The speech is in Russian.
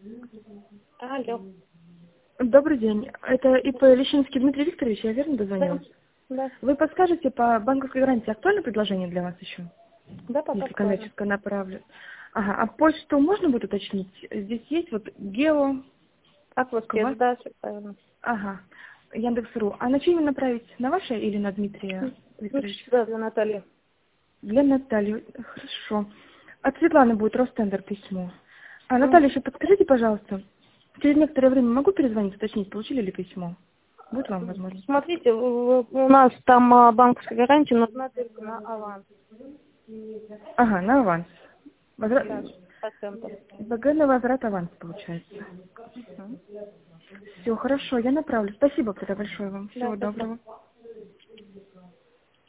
Алло. Добрый день. Это ИП Лещинский Дмитрий Викторович, я верно дозвонилась? Да. Вы подскажете по банковской гарантии актуальное предложение для вас еще? Да, пока Если актуально. коммерческое направлю. Ага, а почту можно будет уточнить? Здесь есть вот Гео, Как вы Квас. да, все правильно. Ага, Яндекс.ру. А на чье имя направить? На ваше или на Дмитрия Лучше Викторовича? сюда, для Натальи. Для Натальи. Хорошо. От Светланы будет Ростендер письмо. А, М. Наталья, еще подскажите, пожалуйста, через некоторое время могу перезвонить, уточнить, получили ли письмо? Будет вам возможность? Смотрите, у нас там банковская гарантия нужна только на аванс. Ага, на аванс. Возврат... Да, 6%. БГ на возврат аванс получается. Мгм. Все, хорошо, я направлю. Спасибо тогда большое вам. Да, Всего спасибо. доброго.